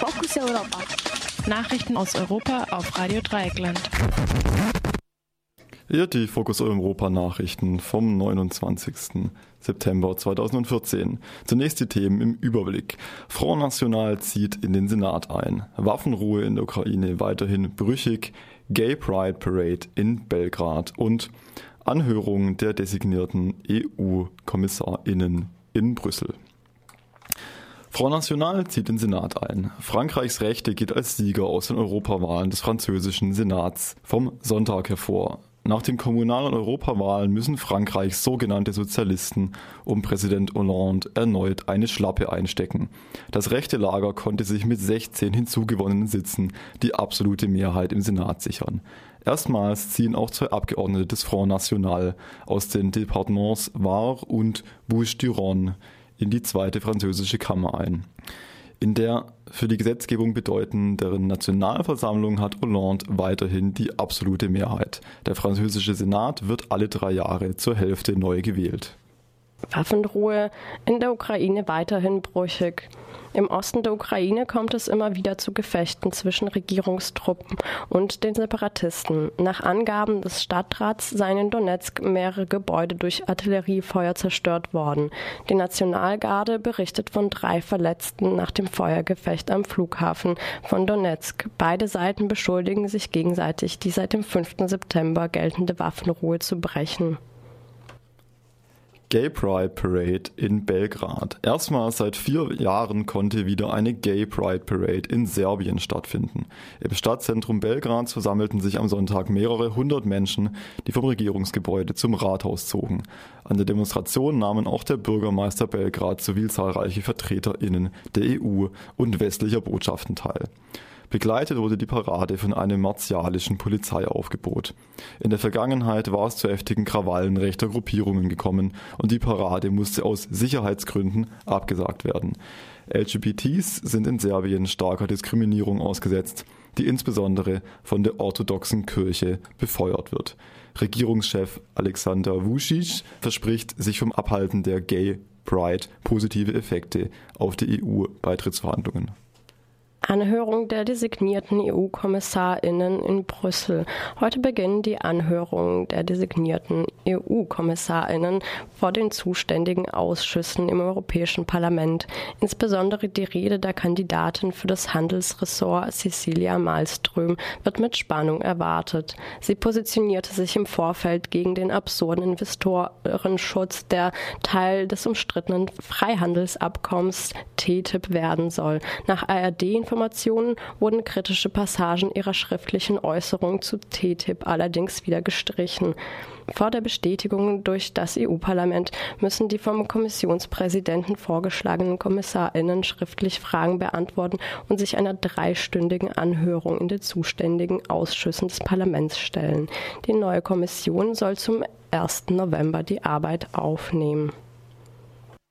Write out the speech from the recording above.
Fokus Europa. Nachrichten aus Europa auf Radio Dreieckland. Hier die Fokus Europa Nachrichten vom 29. September 2014. Zunächst die Themen im Überblick. Front National zieht in den Senat ein. Waffenruhe in der Ukraine weiterhin brüchig. Gay Pride Parade in Belgrad und Anhörung der designierten EU-KommissarInnen in Brüssel. Front National zieht den Senat ein. Frankreichs Rechte geht als Sieger aus den Europawahlen des französischen Senats vom Sonntag hervor. Nach den kommunalen Europawahlen müssen Frankreichs sogenannte Sozialisten um Präsident Hollande erneut eine Schlappe einstecken. Das rechte Lager konnte sich mit 16 hinzugewonnenen Sitzen die absolute Mehrheit im Senat sichern. Erstmals ziehen auch 2 Abgeordnete des Front National aus den Departements Var und Bouches-du-Rhône in die zweite französische Kammer ein. In der für die Gesetzgebung bedeutenderen Nationalversammlung hat Hollande weiterhin die absolute Mehrheit. Der französische Senat wird alle 3 Jahre zur Hälfte neu gewählt. Waffenruhe in der Ukraine weiterhin brüchig. Im Osten der Ukraine kommt es immer wieder zu Gefechten zwischen Regierungstruppen und den Separatisten. Nach Angaben des Stadtrats seien in Donezk mehrere Gebäude durch Artilleriefeuer zerstört worden. Die Nationalgarde berichtet von 3 Verletzten nach dem Feuergefecht am Flughafen von Donezk. Beide Seiten beschuldigen sich gegenseitig, die seit dem 5. September geltende Waffenruhe zu brechen. Gay Pride Parade in Belgrad. Erstmals seit 4 Jahren konnte wieder eine Gay Pride Parade in Serbien stattfinden. Im Stadtzentrum Belgrads versammelten sich am Sonntag mehrere 100 Menschen, die vom Regierungsgebäude zum Rathaus zogen. An der Demonstration nahmen auch der Bürgermeister Belgrads sowie zahlreiche VertreterInnen der EU und westlicher Botschaften teil. Begleitet wurde die Parade von einem martialischen Polizeiaufgebot. In der Vergangenheit war es zu heftigen Krawallen rechter Gruppierungen gekommen und die Parade musste aus Sicherheitsgründen abgesagt werden. LGBTs sind in Serbien starker Diskriminierung ausgesetzt, die insbesondere von der orthodoxen Kirche befeuert wird. Regierungschef Alexander Vučić verspricht, sich vom Abhalten der Gay Pride positive Effekte auf die EU-Beitrittsverhandlungen. Anhörung der designierten EU-KommissarInnen in Brüssel. Heute beginnen die Anhörungen der designierten EU-KommissarInnen vor den zuständigen Ausschüssen im Europäischen Parlament. Insbesondere die Rede der Kandidatin für das Handelsressort Cecilia Malmström wird mit Spannung erwartet. Sie positionierte sich im Vorfeld gegen den absurden Investorenschutz, der Teil des umstrittenen Freihandelsabkommens TTIP werden soll. Nach ARD-Informationen wurden kritische Passagen ihrer schriftlichen Äußerung zu TTIP allerdings wieder gestrichen. Vor der Bestätigung durch das EU-Parlament müssen die vom Kommissionspräsidenten vorgeschlagenen KommissarInnen schriftlich Fragen beantworten und sich einer 3-stündigen Anhörung in den zuständigen Ausschüssen des Parlaments stellen. Die neue Kommission soll zum 1. November die Arbeit aufnehmen.